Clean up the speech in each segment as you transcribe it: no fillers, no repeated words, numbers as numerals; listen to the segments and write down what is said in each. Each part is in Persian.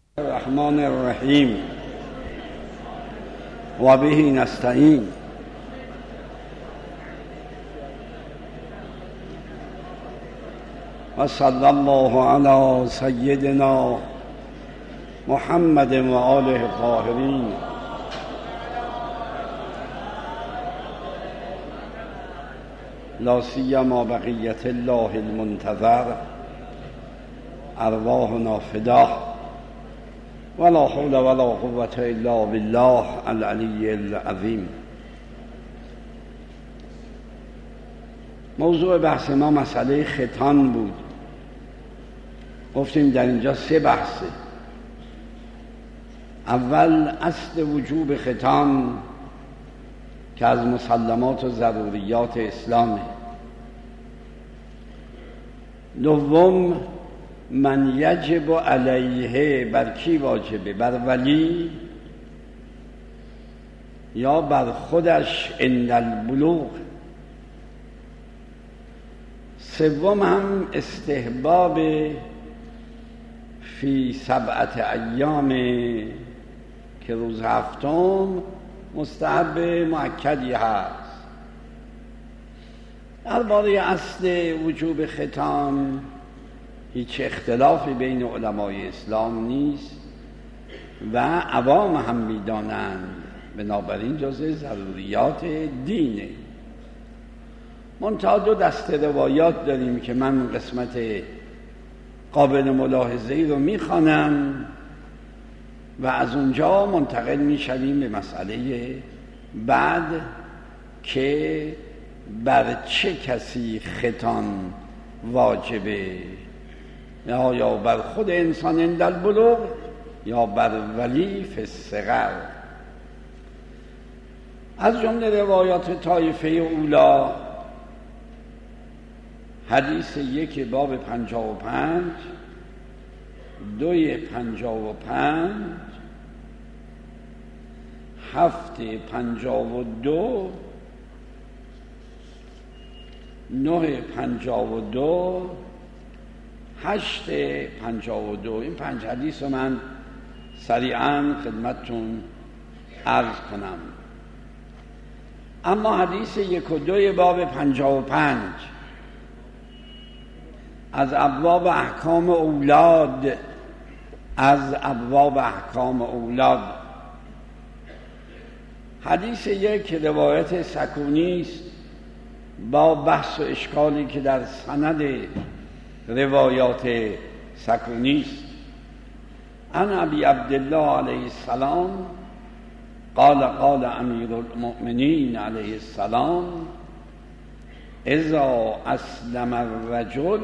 الرحمن الرحیم و به نستعین. و صلی الله علی سیدنا محمد و آله الطاهرین. لا سیما بقیت الله المنتظر، ارواحنا فداه، ولا حول ولا قوة الا بالله العلی العظیم. موضوع بحث ما مسئله ختان بود. گفتیم در اینجا 3 بحثه. اول اصل وجوب ختان که از مسلمات و ضروریات اسلامه. دوم من یجب علیه، بر کی واجبه؟ بر ولی یا بر خودش عند البلوغ. سوم هم استحباب فی 7 ایام که روز هفتم مستحب مؤکدی هست. درباره اصل وجوب ختان هیچ اختلافی بین علمای اسلام نیست و عوام هم می‌دانند، بنابراین جزء ضروریات دینه. منتها 2 دسته روایات داریم که من قسمت قابل ملاحظه‌ای رو می‌خوانم و از اونجا منتقل می‌شویم به مسئله بعد که بر چه کسی ختان واجبه، یا بر خود انسان عند البلوغ یا بر ولی فی الصغر. از جمله روایات طایفه اولا حدیث 1 باب 55، 2 55، 7 52، 9 52، 8 52. این 5 حدیث رو من سریعا خدمتتون عرض کنم. اما حدیث 1 و 2 باب 55 از ابواب احکام اولاد، حدیث 1 روایت سکونی است با بحث و اشکالی که در سند روایات سکونی است. عن ابی عبدالله علیه السلام قال امیر المؤمنین علیه السلام اذا اسلم الرجل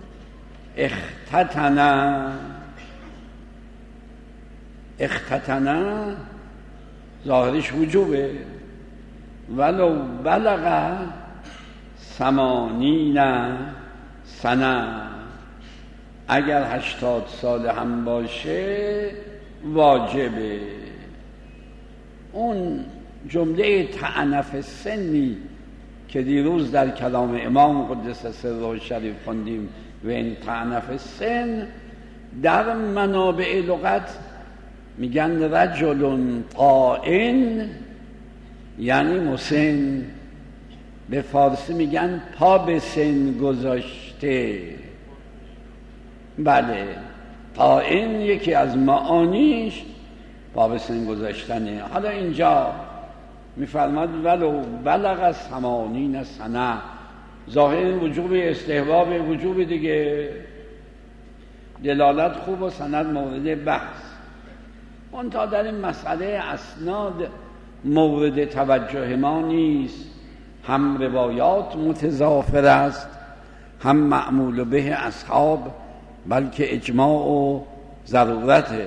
اختتن ظاهرش وجوبه، ولو بلغ 80 سنه، اگر 80 سال هم باشه واجبه. اون جمله تعنف سنی که دیروز در کلام امام قدس سره شریف خوندیم و این تعنف سن در منابع لغت میگن رجل قائن، یعنی مسن. به فارسی میگن پا به سن گذاشته. بله، قائن یکی از معانیش پا به سن گذاشتنه. حالا اینجا میفرماد ولو بلغ 80 سنه، ظاهر وجوب استحباب وجوب دیگه، دلالت خوب و سند مورد بحث. منتها در این مسئله اسناد مورد توجه ما نیست. هم روایات متضافر است، هم معمول به اصحاب، بلکه اجماع و ضرورته.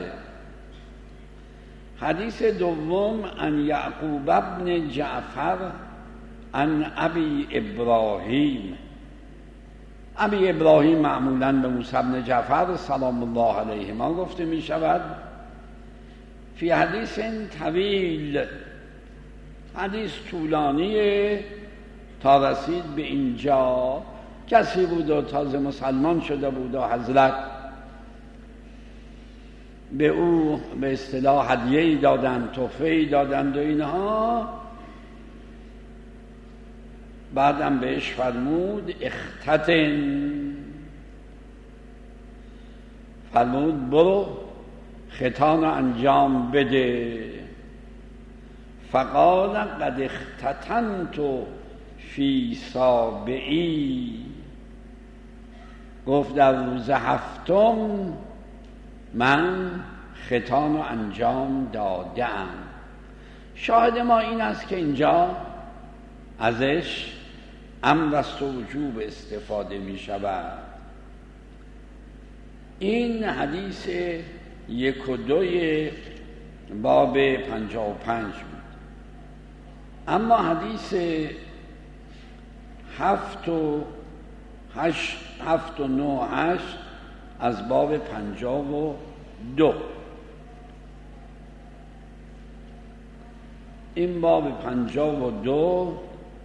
حدیث دوم عن یعقوب ابن جعفر عن ابی ابراهیم. ابی ابراهیم معمولاً به موسی بن جعفر سلام الله علیهما گفته می شود. فی حدیث طویل، حدیث طولانیه تا رسید به اینجا. کسی بود و تازه مسلمان شده بود و حضرت به او به اصطلاح هدیه‌ای دادند، تحفه‌ای دادند و اینها. بعدم بهش فرمود اختتن، فرمود برو ختان رو انجام بده. فقال قد اختتنت فی سابعی، گفت در روز هفتم من ختان رو انجام دادم. شاهد ما این است که اینجا ازش امر است و وجوب استفاده می شود. این حدیث 1 و 2 باب 55 بود. اما حدیث 7 و 9 و 8 از باب 52. این باب 52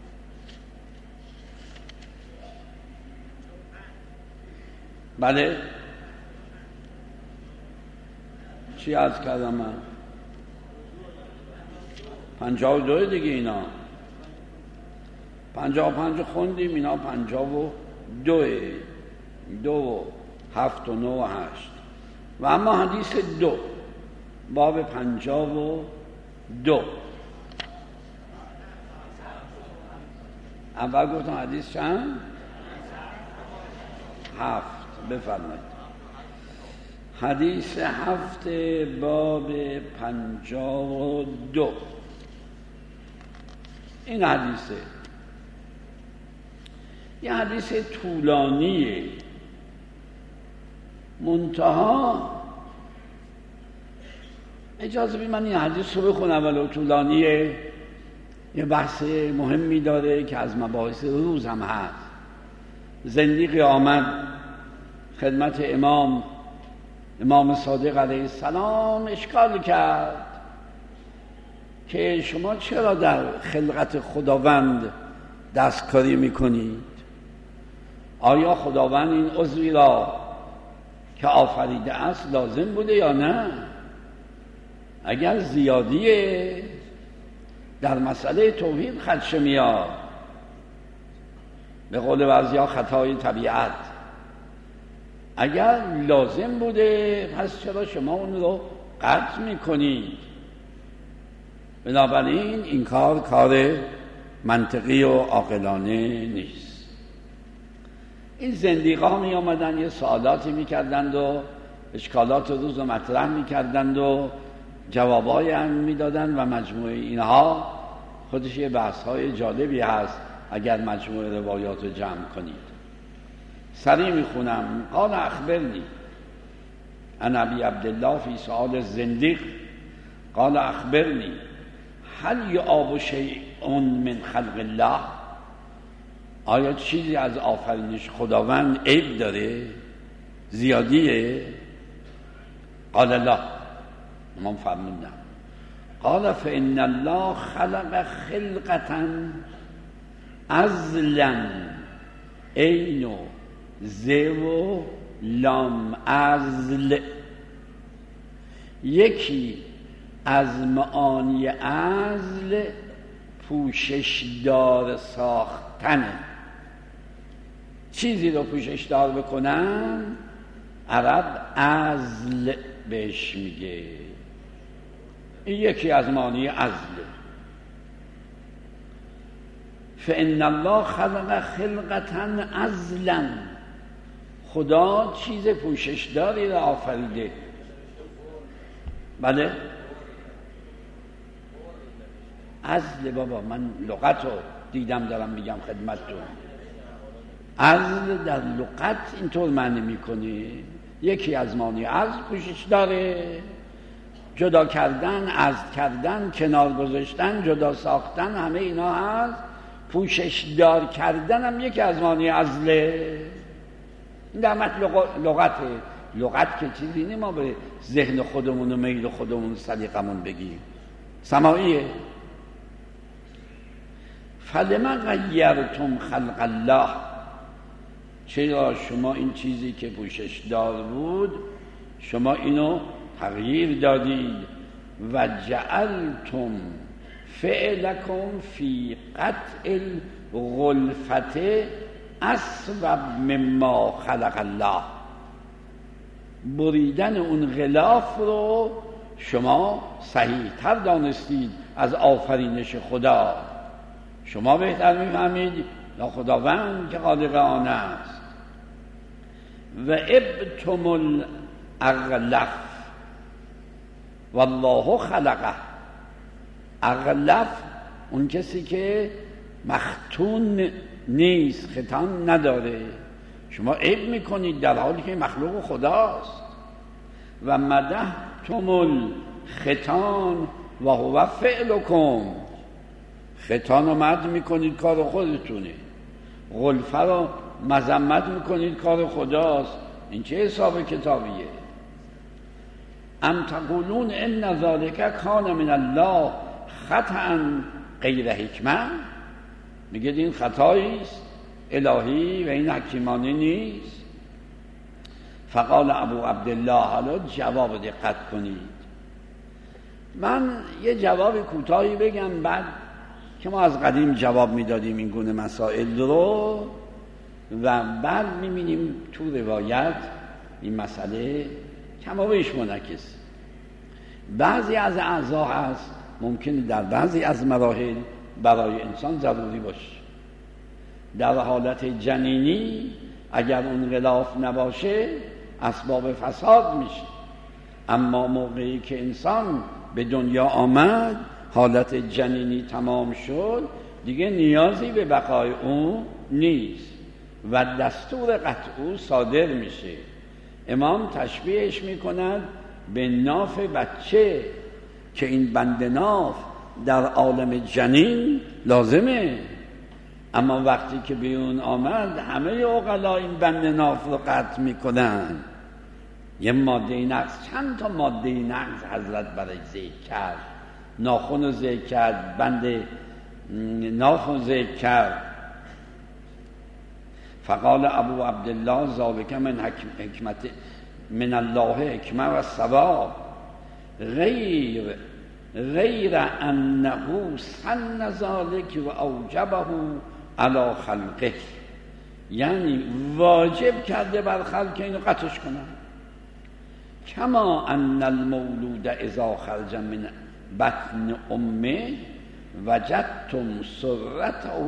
بله چی عرض کردم من؟ 52 دیگه. اینا 55 خوندیم، اینا 52 7 و 9 و 8. و اما حدیث 2 باب 52 اول گفتم حدیث چند؟ 7. بفرمایید. حدیث 7 باب 52. این حدیثه یه حدیث طولانیه، منتها اجازه بید من این حدیث رو بخونم ولو طولانیه. یه بحث مهمی داره که از مباحث روز هم هست. زندیقی آمد خدمت امام صادق علیه السلام، اشکال کرد که شما چرا در خلقت خداوند دستکاری میکنید؟ آیا خداوند این عضوی را که آفریده است لازم بوده یا نه؟ اگر زیادیه در مسئله توحید خدشه میاد، به قول بعضیا خطای طبیعت. اگر لازم بوده پس چرا شما اون رو قطع میکنید؟ بنابراین این کار منطقی و عاقلانه نیست. این زندیقا می آمدن یه سوالاتی می کردند و اشکالات روز رو مطرح می کردند و جوابای هم می دادند و مجموعه اینها خودش یه بحث های جالبی هست اگر مجموعه روایات رو جمع کنید. سریع می خونم. قال اخبرنی عن ابی عبدالله فی سؤال الزندیق قال اخبرنی هل یعاب شیء من خلق الله، آیا چیزی از آفرینش خداوند عیب داره؟ زیادیه؟ قال لا، امام فرمودن قال فإن الله خلق خلقة عزلا، عین و ز و لام عزل، یکی از معانی عزل پوششدار ساختنه. چیزی رو پوششدار بکنن عرب عزل بهش میگه. این یکی از معانی عزله. فإن الله خلق خلقة عزلا، خدا چیز پوششداری را آفریده. بله عزل، بابا من لغت رو دیدم دارم میگم خدمتتون. عزل در لغت اینطور معنی میکنه، یکی از معانی عزل پوشش داره، جدا کردن، عزل کردن، کنار گذاشتن، جدا ساختن، همه اینا هست. پوشش دار کردن هم یکی از معانی عزله. این در متن لغت که چیزی نیست ما به ذهن خودمون و میل خودمون سلیقمون بگیم، سماعیه. فلما غیرتم خلق الله، چرا شما این چیزی که پوشش دار بود شما اینو تغییر دادید و جعلتم فعلکم فی قطع الغلفت اسبب مما خلق الله. بریدن اون غلاف رو شما صحیح تر دانستید از آفرینش خدا. شما بهتر میفهمید یا خداوند که خالق آن است. و ابتم الاغلف والله خلقه. اغلف اون کسی که مختون نیست، ختان نداره، شما عیب میکنید در حالی که مخلوق خداست. و مدحتم الختان و هو فعلکم. ختان رو مدح میکنید، کار خودتونه. غلفه رو مذمت میکنید، کار خداست. این چه حساب کتابیه؟ ام تقولون ان ذلک کان من الله خطأ غیر حکمه. میگید این خطایی است الهی و این حکیمانه نیست. فقال ابو عبدالله، حالا جواب دقت کنید. من یه جواب کوتاهی بگم، بعد که ما از قدیم جواب میدادیم این گونه مسائل رو و بعد میبینیم تو روایت این مسئله کم و بیش منعکس. بعضی از اعضا هست ممکنه در بعضی از مراحل برای انسان ضروری باشه. در حالت جنینی اگر اون غلاف نباشه اسباب فساد میشه، اما موقعی که انسان به دنیا آمد، حالت جنینی تمام شد، دیگه نیازی به بقای اون نیست و دستور قطع او صادر میشه. امام تشبیهش میکند به ناف بچه که این بند ناف در عالم جنین لازمه، اما وقتی که بیرون آمد همه عقلا این بند ناف رو قطع میکنن. یه ماده نقص، چند تا ماده نقص حضرت برای ذکر کرد. ناخن رو ذکر کرد، بند ناف رو ذکر کرد. فقال ابو عبدالله ذالک من حکمت من الله حکمه و ثواب غیر انه سن ذالک و اوجبه علی خلقه. یعنی واجب کرده بر خلق اینو قطعش کنن. کما ان المولود اذا خرج من بطن امه وجدتم سرته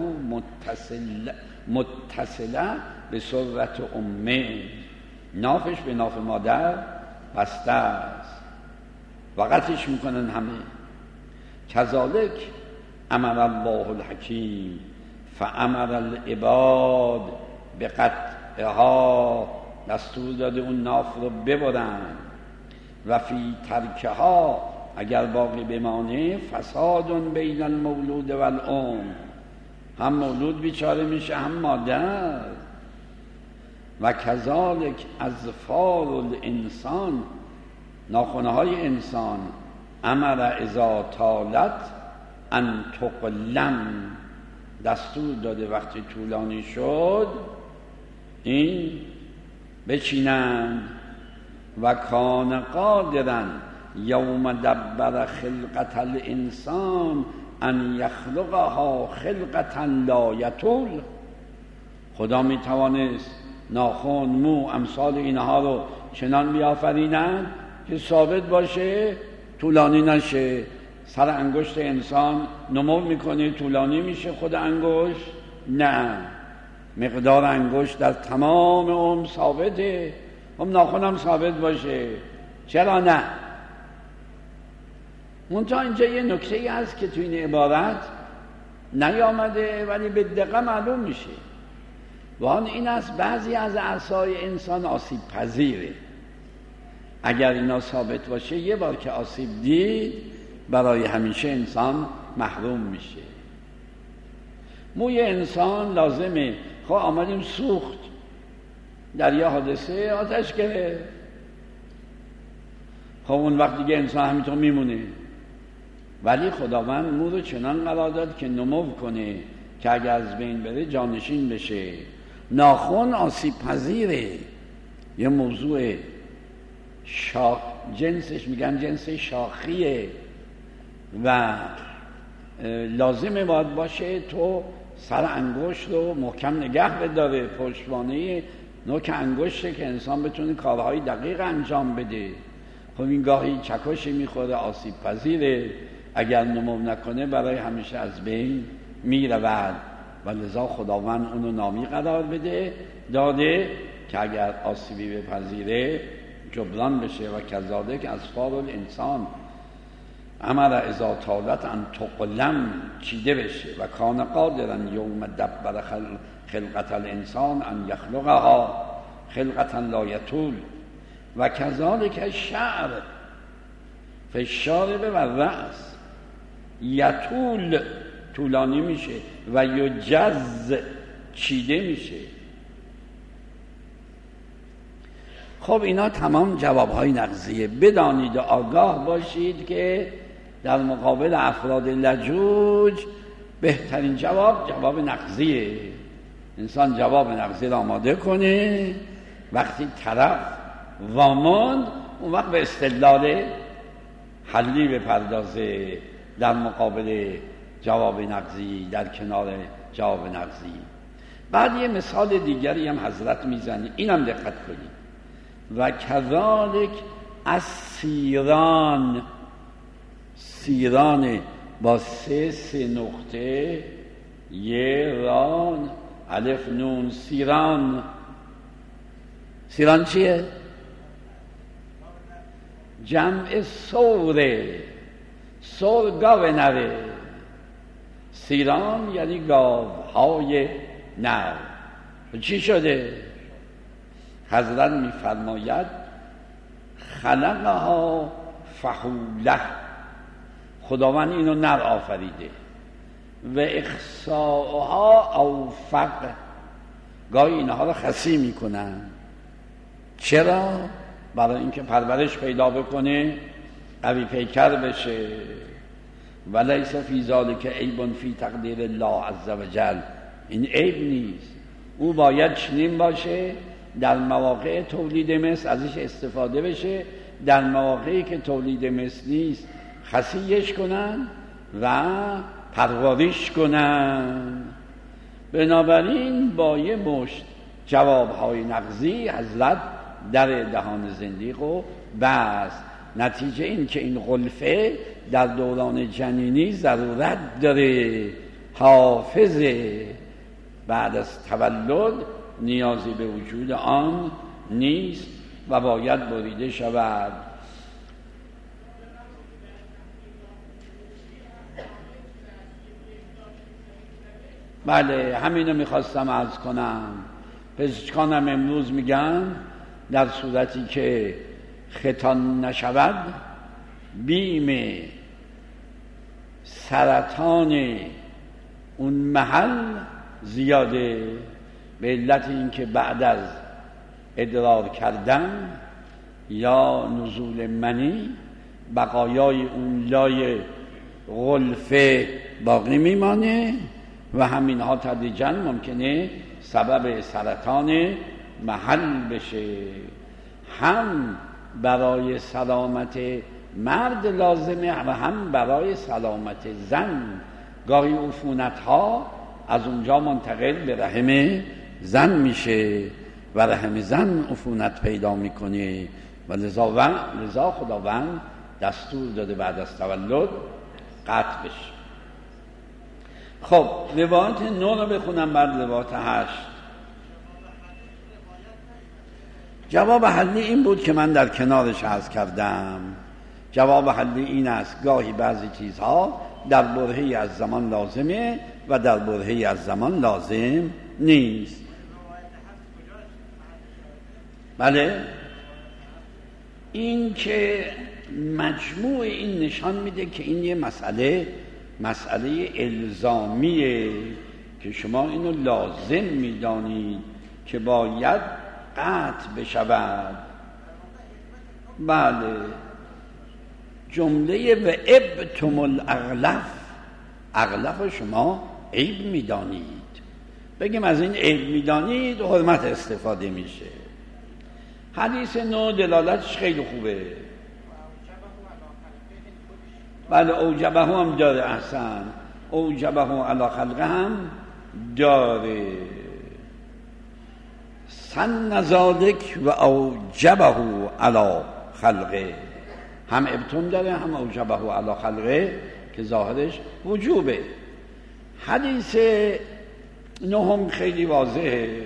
متصله به سرت امه. نافش به ناف مادر بسته است و قطعش میکنن همه. کذالک امر الله الحکیم فامر العباد به قطعها. دستور داده اون ناف رو ببرن. و فی ترکها، اگر باقی بمانه، فساد بین المولود و الام. هم مولود بیچاره میشه هم مادر. و کذالک اظفار الانسان، ناخنه های انسان، امر اذا طالت ان تقلم. دستور داده وقتی طولانی شد این بچینند. و کان قادرا یوم دبر خلقت الانسان ان یخلقها خلقتا لا یطول. خدا میتوانست ناخن، مو، امثال اینها رو چنان بیافرینند که ثابت باشه، طولانی نشه. سر انگشت انسان نمو میکنه، طولانی میشه خود انگشت؟ نه، مقدار انگشت در تمام عمر ثابته. هم ناخن هم ثابت باشه، چرا نه؟ منتها اینجا یه نکته هست که تو این عبارت نیامده ولی به دقیقه معلوم میشه. و آن این است بعضی از اعضای انسان آسیب پذیره. اگر اینا ثابت باشه، یه بار که آسیب دید برای همیشه انسان محروم میشه. موی انسان لازمه. خب آمدیم سوخت، در یه حادثه آتش گرفت، خب اون وقت دیگه انسان همینطور میمونه. ولی خداوند مو رو چنان قرار داد که نمو کنه که اگر از بین بره جانشین بشه. ناخن آسیب پذیره. یه موضوع جنسش میگن جنس شاخیه و لازمه باید باشه تو سر انگشت رو محکم نگه بداره، پشتوانه نوک انگشته که انسان بتونه کارهای دقیق انجام بده. خب این گاهی چکشی میخوره، آسیب پذیره، اگر نمو نکنه برای همیشه از بین میرود و لذا خداوند اونو نامی قرار داده که اگر آسیبی بپذیره جبران بشه. و کذالک اظفار الانسان امر اذا طالت ان تقلم، چیده بشه. و کان قادرا یوم دبر خلقت الانسان ان یخلقها خلقتا لا یطول. و کذالک الشعر فی الشارب و الرأس یطول، طولانی میشه، و یجز، چیده میشه. خب اینا تمام جوابهای نقضیه. بدانید و آگاه باشید که در مقابل افراد لجوج بهترین جواب نقضیه. انسان جواب نقضی را آماده کنه، وقتی طرف واماند اون وقت به استدلال حلی بپردازه در مقابل جواب نقضی، در کنار جواب نقضی. بعد یه مثال دیگری هم حضرت میزنه، اینم دقت کنید. و کذالک السیران، سیران با سه نقطه یه ران الف نون، سیران. سیران چیه؟ جمع سوره، سور گاو نره، سیران یعنی گاوهای نر. چی شده؟ حضرت میفرماید خلقها فحوله، خداوند اینو نر آفریده. و اخصاءها اوفق، گاهی اینها رو خسی میکنن. چرا؟ برای اینکه پرورش پیدا بکنه، قوی پیکر بشه. ولیس فی ذلک عیب فی تقدیر الله عز وجل، این عیب نیست. او باید چنین باشه در مواقع تولید مثل ازش استفاده بشه، در مواقعی که تولید مثل نیست خسیش کنن و پرورش کنن. بنابراین با یه مشت جوابهای نقضی حضرت در دهان زندیق و بست. نتیجه این که این غلفه در دوران جنینی ضرورت داره، حافظه، بعد از تولد نیازی به وجود آن نیست و باید بریده شود. بله، همینو میخواستم عرض کنم. پزشکانم امروز میگن در صورتی که ختان نشود بیم سرطان اون محل زیاده، به علت اینکه بعد از ادرار کردن یا نزول منی بقایای اون لای غلفه باقی میمانه و همینها تدریجاً ممکنه سبب سرطان محل بشه. هم برای سلامت مرد لازمه و هم برای سلامت زن. گاهی عفونت‌ها از اونجا منتقل به رحم زن میشه و رحم زن عفونت پیدا میکنه و لذا خداوند دستور داده بعد از تولد قطع بشه. خب روایت 9 رو بخونم بعد روایت 8. جواب حلی این بود که من در کنارش عرض کردم. جواب حلی این است: گاهی بعضی چیزها در برهه‌ای از زمان لازمه و در برهه‌ای از زمان لازم نیست. بله، این که مجموع این نشان میده که این یه مسئله الزامیه که شما اینو لازم میدانید که باید قطع بشود. بله، جمله و ابتم الاغلف شما عیب میدانید. بگیم از این عیب میدانید حرمت استفاده میشه. حدیث نو دلالتش خیلی خوبه. بله اوجبه هم داره، احسن، اوجبه علی خلقه هم داره. سن ذالک و اوجبه علی خلقه، هم ابتون داره هم اوجبه علی خلقه که ظاهرش وجوبه. حدیث نهم خیلی واضحه.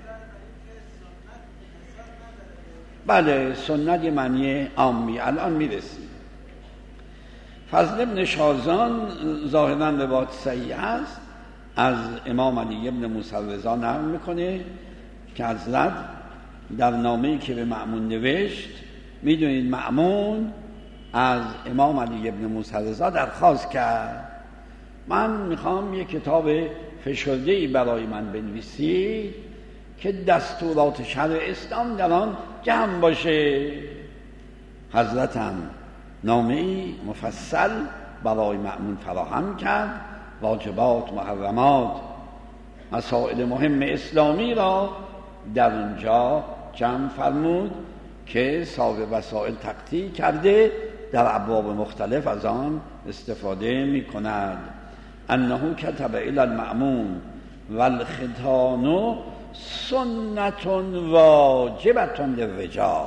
بله سنت معنی عامی، الان میرسیم. فضل ابن شازان ظاهراً روایت صحیح است، از امام علی ابن موسی رضا نقل میکنه که حضرت در نامه‌ای که به مأمون نوشت، میدونید مأمون از امام علی ابن موسی رضا درخواست کرد من میخوام یک کتاب فشرده‌ای برای من بنویسی که دستورات شرع اسلام در آن جمع باشه. حضرت هم نامه‌ای مفصل برای مأمون فراهم کرد، واجبات، محرمات، مسائل مهم اسلامی را در اونجا جمع فرمود که صاحب وسائل تقطیع کرده در ابواب مختلف از آن استفاده می کند. انه کتب الی المأمون والختان سنت واجبة للرجال،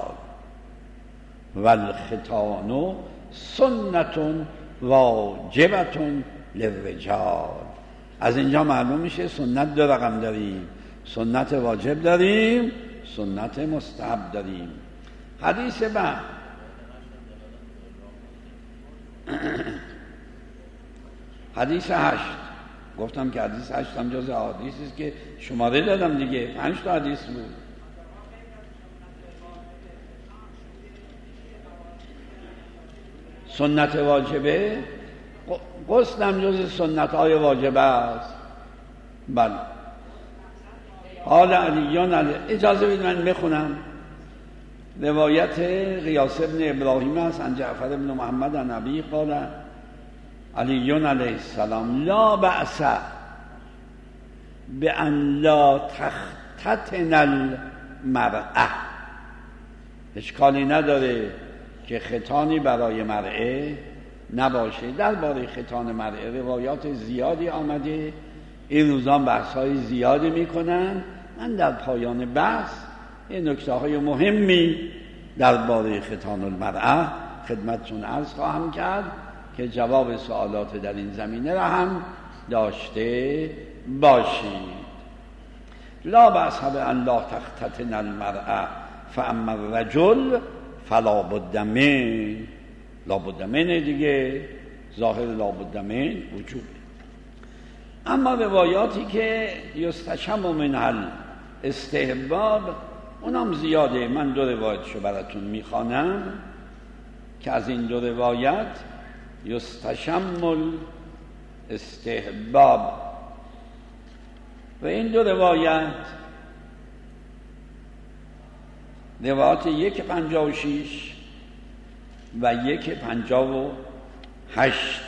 والختان سنت واجبة للرجال. از اینجا معلوم میشه سنت دو رقم داریم، سنت واجب داریم، سنت مستحب داریم. حدیث بعد حدیث 8. گفتم که حدیث 8 هم جز حدیثی است که شماره دادم دیگه، 5 تا حدیث بود. سنت واجبه، غسل هم جز سنت های واجبه است. بله. حال علیان اجازه بدید من بخونم. روایت قیاس ابن ابراهیم است عن جعفر ابن محمد عن ابی قال علیون علیه السلام لا بأس بأن لا تختتن المرأة. اشکالی نداره که ختانی برای مرأه نباشه. درباره ختان مرأه روایات زیادی آمده، این روزان بحث‌های زیادی میکنن. من در پایان بحث این نکته‌های مهمی درباره ختان المرأه خدمتتون عرض خواهم کرد که جواب سوالات در این زمینه را هم داشته باشید. لا بأس بأن لا تختتن المرأة فاما الرجل فلا بد من. لا بد من دیگه، ظاهر لا بد من وجوبه. اما روایاتی که یستشم منها الاستحباب اونم زیاده. من 2 روایتشو براتون میخوانم که از این 2 روایت یستشم الاستحباب و این 2 روایت روایت 156 و 158.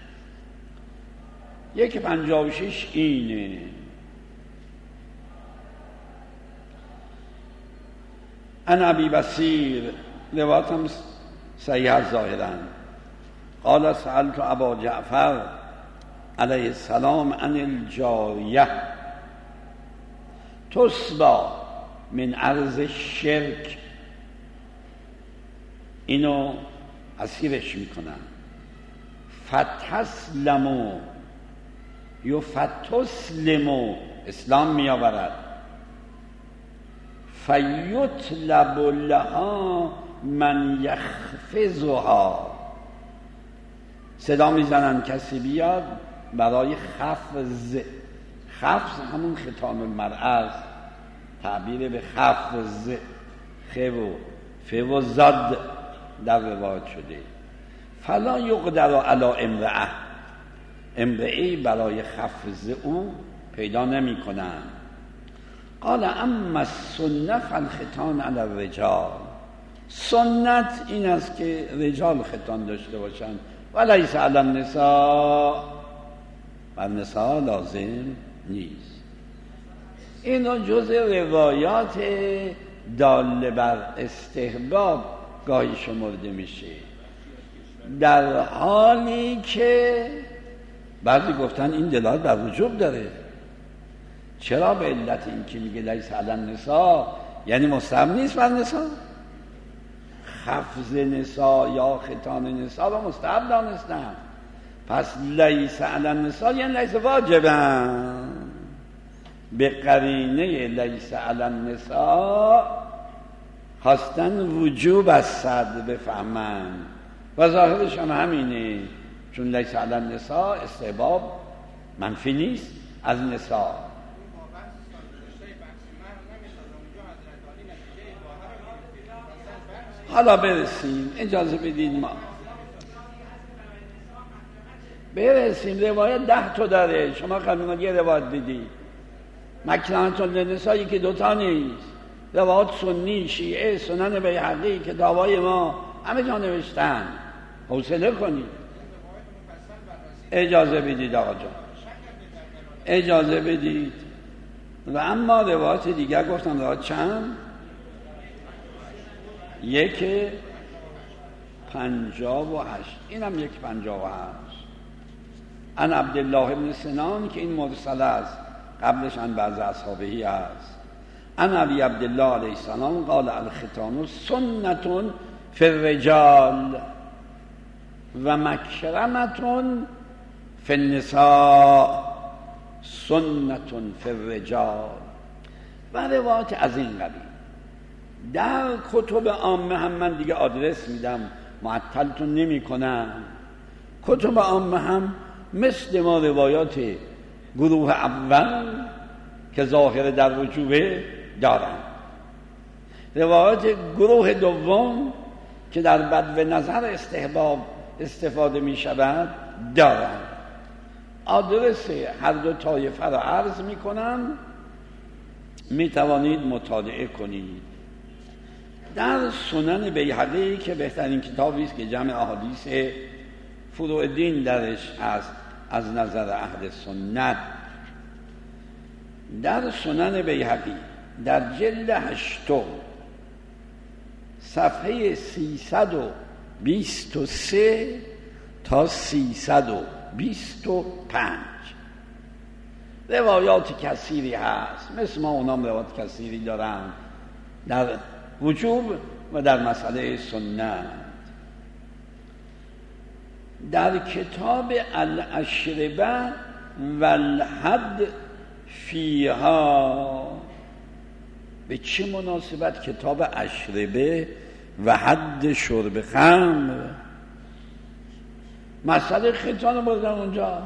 156 اینه: عن ابی بصیر، روایتم صحیح ظاهرا، قال سألت ابا جعفر علیه السلام عن الجاریه تصبا من عرض الشرک. اینو اسیرش میکنن. فتسلمو یا فتسلمو، اسلام میآورد. فیطلب لها من یخفضها، صدا میزنن کسی بیاد برای خفض. خفض همون ختان المرأه است، تعبیر به خفض، خ و زد در روایت شده. فلا یقدر علی امرأه، امرأه‌ای برای خفض او پیدا نمی کنن. قال اما السنه فالختان علی الرجال. سنت این است که رجال ختان داشته باشند ولیس علی النساء، و النساء لازم نیست. اینا جزء روایات داله بر استحباب گاهی شمرده میشه، در حالی که بعضی گفتن این دلالت بر وجوب داره. چرا؟ به علت این که میگه لیس علی النساء، یعنی مستحب نیست بر نساء. خفض نساء یا ختان نساء رو مستحب دانستن، پس لیس علی النساء یعنی لیس واجبن. به قرینه لیس علی النساء خواستن وجوب از صدر بفهمن و ظاهرش هم همینه، چون لیس علی النساء استحباب منفی نیست از نساء. حالا برسیم، اجازه بدید ما برسیم. روایت 10 تا داره، شما خلونا یه روایت دیدید. مکرمة للنساء که 2 تا نیست. روایات سنی، شیعه، سنن بیهقی، کتابای ما همه جا نوشتن. حوصله کنید. اجازه بدید آقا جان، اجازه بدید. و اما روایات دیگر گفتم روایت چند؟ 1:58. اینم 1:58. عن عبدالله بن سنان که این مرسل است، قبلش عن بعض اصحابهی است. عن ابی عبدالله علیه السلام قال الختان سنة فی الرجال و مکرمة فی النساء سنة فی الرجال. و روایات از این قبیل در کتب عامه هم من دیگه آدرس میدم، معطلتون نمی کنم. کتب عامه هم مثل ما روایات گروه اول که ظاهر در وجوبه دارن، روایات گروه دوم که در بدو نظر استحباب استفاده می شود دارن. آدرس هر دو طایفه را عرض می کنم، می توانید مطالعه کنید. در سنن بیهقی که بهترین کتابی است که جمع احادیث فروع دین درش است از نظر اهل سنت، در سنن بیهقی در جلد 8 صفحه 323 تا 325 روایات کثیری هست. مثل ما اونام روایات کثیری دارن در وجوب و در مسئله سنت. در کتاب الاشربه و الحد فیها، به چه مناسبت کتاب اشربه و حد شرب خمر؟ مسئله ختان بردن اونجا.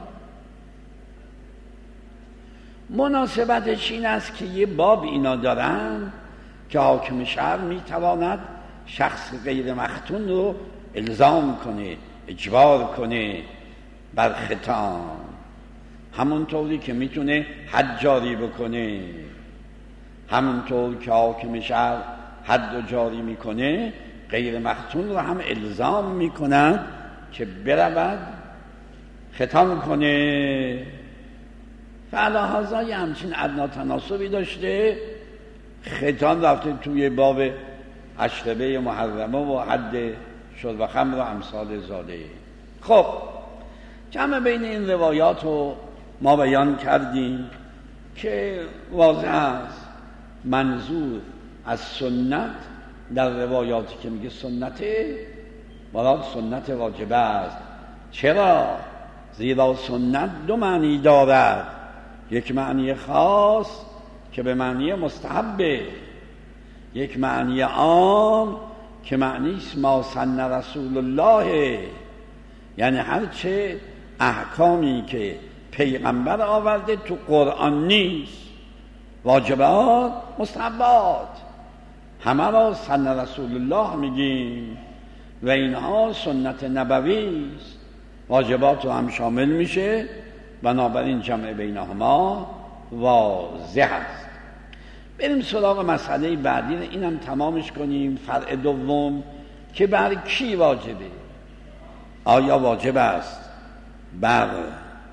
مناسبتش این است که یه باب اینا دارن که حاکم شهر میتواند شخص غیر مختون رو الزام کنه، اجبار کنه بر ختان، همونطوری که میتونه حد جاری بکنه. همونطور که حاکم شهر حد رو جاری میکنه، غیر مختون رو هم الزام میکند که برود ختان کنه. فعلاحظا یه همچین ادنا تناسبی داشته. ختان رفته توی باب اشربه محرمه و حد شرب خمر و امثال زاده. خب جمع بین این روایات رو ما بیان کردیم که واضح است منظور از سنت در روایاتی که میگه سنته، مراد سنت واجبه است. چرا؟ زیرا سنت 2 معنی دارد، یک معنی خاص که به معنی مستحبه، یک معنی عام که معنیش ما سن رسول الله، یعنی هرچه احکامی که پیغمبر آورده تو قرآن نیست، واجبات مستحبات، همه را سن رسول الله میگیم و اینها سنت نبوی است، واجبات رو هم شامل میشه. بنابراین جمع بینهما واضح است. بریم سراغ مسئله بعدی، اینم تمامش کنیم. فرع دوم که بر کی واجبه؟ آیا واجب است بر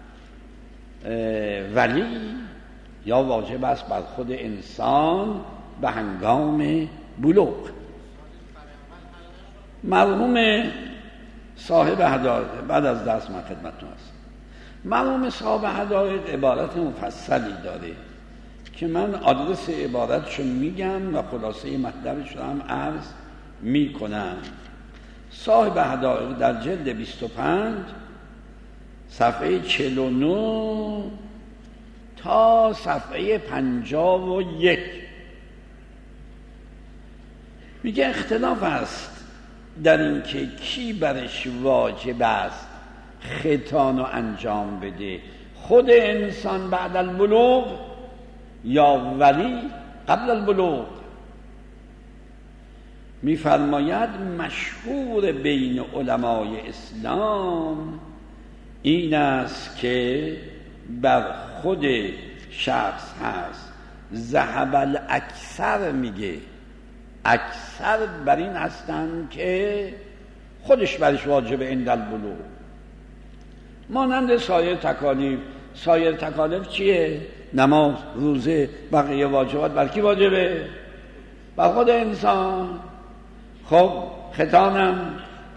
ولی یا واجب است بر خود انسان به هنگام بلوغ. مرحوم صاحب حدائق، بعد از درس من خدمتتون هستم، مرحوم صاحب حدائق عبارت مفصلی داره که من آدرس عبارتشو میگم و خلاصه مطلبش رو هم عرض میکنم. صاحب حدائق در جلد 25 صفحه 49 تا صفحه 51 میگه اختلاف است در این که کی برش واجب است ختان و انجام بده، خود انسان بعد البلوغ یا ولی قبل البلوغ. میفرماید مشهور بین علمای اسلام این است که بر خود شخص هست. ذهب الاکثر، میگه اکثر بر این هستند که خودش برش واجبه عند البلوغ، مانند سایر تکالیف. سایر تکالیف چیه؟ نماز، روزه، بقیه واجبات بر کی واجبه؟ بر خود انسان. خب ختانم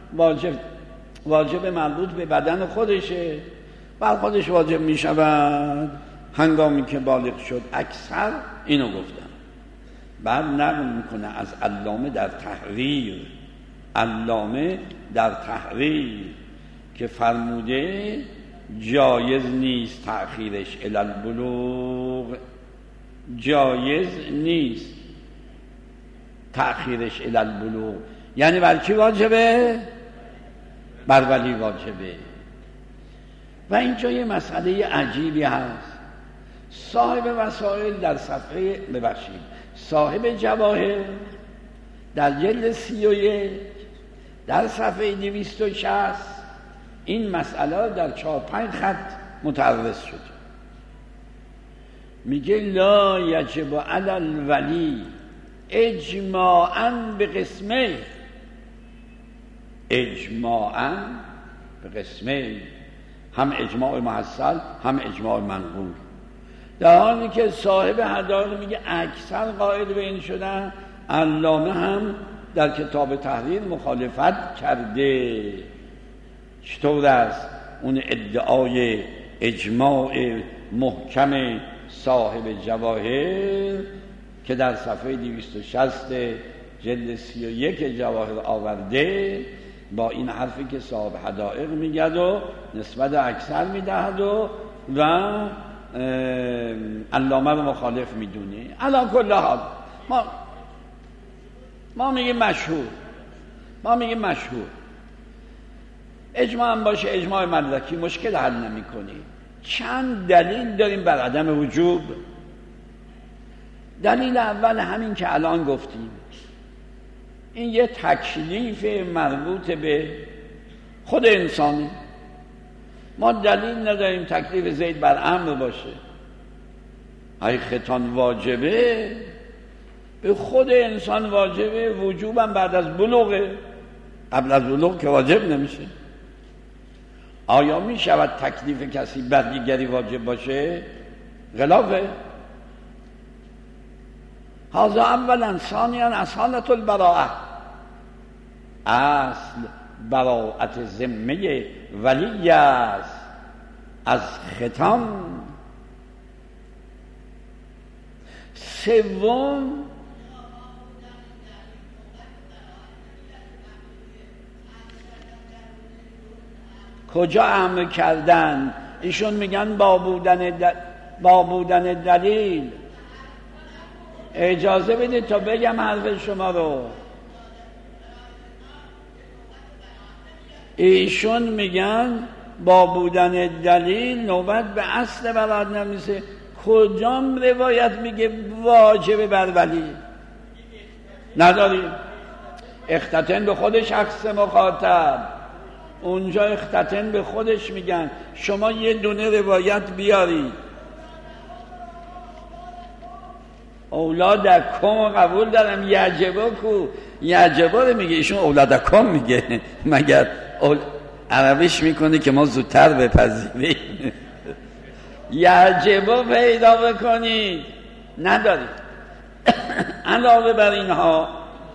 واجب مربوط به بدن خودشه، بر خودش واجب می شود هنگامی که بالغ شد. اکثر اینو گفتن. بعد نقل میکنه از علامه در تحریر، علامه در تحریر که فرموده جایز نیست تأخیرش الی البلوغ، جایز نیست تأخیرش الی البلوغ. یعنی بر کی واجبه؟ بر ولی واجبه. و اینجا یه مسئله عجیبی هست. صاحب وسائل در صفحه صاحب جواهر در جلد 31 در صفحه 260 این مسئله در 4-5 خط متعرض شد. میگه لا یجب علی الولی اجماعاً به قسمه، اجماعاً به قسمه، هم اجماع محصل هم اجماع منقول. در حالی که صاحب حدائق میگه اکثر قائل به این شدن، علامه هم در کتاب تحریر مخالفت کرده. چطور است اون ادعای اجماع محکم صاحب جواهر که در صفحه 260 جلد 31 جواهر آورده با این حرفی که صاحب حدائق میگد و نسبت اکثر میدهد و علامه رو مخالف میدونه. علی کل حال ما میگیم مشهور، اجماع هم باشه اجماع مدرکی مشکل حل نمی‌کنه. چند دلیل داریم بر عدم وجوب. دلیل اول همین که الان گفتیم، این یه تکلیف مربوط به خود انسانی. ما دلیل نداریم تکلیف زید بر امر باشه. ای ختان واجبه، به خود انسان واجبه، وجوبم بعد از بلوغه، قبل از بلوغ که واجب نمیشه. آیا می شود تکلیف کسی بر دیگری واجب باشه؟ غلافه. هذا اولا. ثانیا اصالت البراءه، اصل براءت ذمه ولی است از ختان. سوم کجا امر کردن؟ ایشون میگن با بودن دلیل. اجازه بده تا بگم حرف شما رو. ایشون میگن با بودن دلیل نوبت به اصل براءت نمیشه. کجام روایت میگه واجب بر ولی؟ نداریم. اختتن به خود شخص مخاطب، اونجا اختتن به خودش میگن. شما یه دونه روایت بیاری. اولادکم قبول دارم، یعجبا کو؟ یعجبا رو میگه، ایشون اولادکم میگه. مگر عربیش میکنه که ما زودتر بپذیریم. یعجبا پیدا بکنید، نداریم. علاوه بر اینها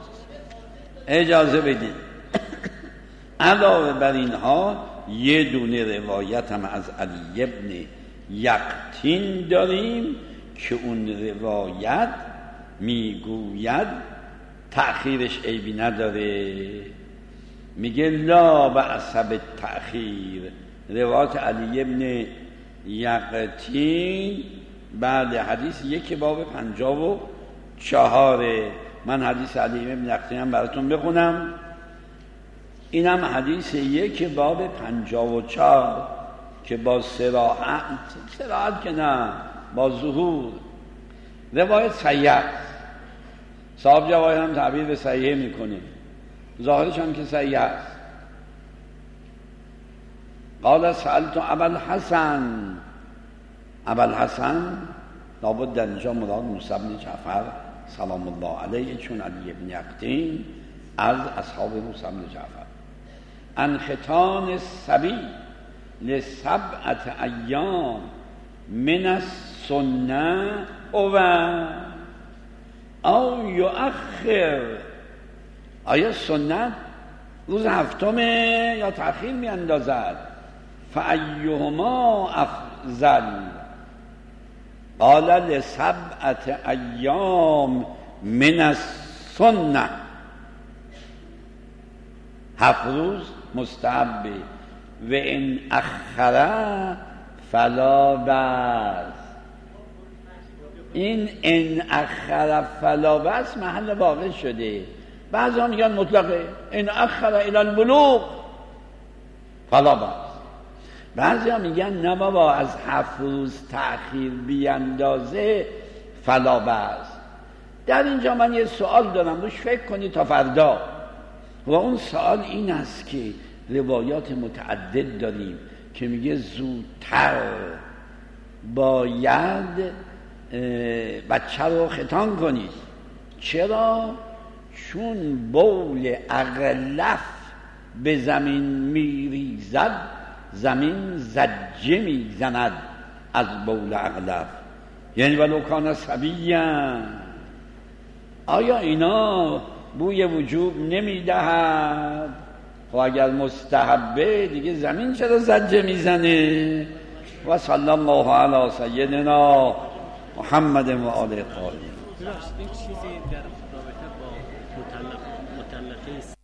اجازه بدید علاوه بر اینها یه دونه روایت هم از علی ابن یقطین داریم که اون روایت میگوید تأخیرش عیبی نداره، میگه لا بأس بالتأخیر. روایت علی ابن یقطین بعد حدیث 1 باب 54. من حدیث علی ابن یقطین هم براتون بخونم. اینم حدیث 1 باب 54 که با صراحت که نه، با ظهور روایت صحیح است. صاحب جواهر هم تعبیر به صحیح میکنه، ظاهرش هم که صحیح است. قال سألت ابوالحسن لابد در اینجا مراد موسی بن جعفر سلام الله علیه، چون علی بن یقطین از اصحاب موسی بن جعفر، عن ختان الصبی ل7 ایام من السنه او یؤخر. آیا سنت روز 7 یا تأخیر می اندازد؟ فایهما افضل؟ قال ل7 ایام من السنه. 7 روز مستحب و ان اخره فلا بأس. این ان اخره فلا بأس محل واقع شده. بعضی میگن مطلقه ان اخره الی البلوغ فلا بأس. بعضی میگن نه بابا از 7 روز تأخیر بیاندازه فلا بأس. در اینجا من یه سوال دارم، روش فکر کنی تا فردا. و اون سوال این است که روایات متعدد داریم که میگه زودتر باید بچه رو ختان کنید. چرا؟ چون بول اغلف به زمین میریزد، زمین زجه میزند از بول اغلف، یعنی ولو کان صبیًا. آیا اینا بوی وجوب نمیدهد؟ و اگر مستحبه دیگه زمین چرا زجه میزنه؟ و صلی الله علی سیدنا محمد و آله الطاهرین. این چیزی در رابطه با مطلقه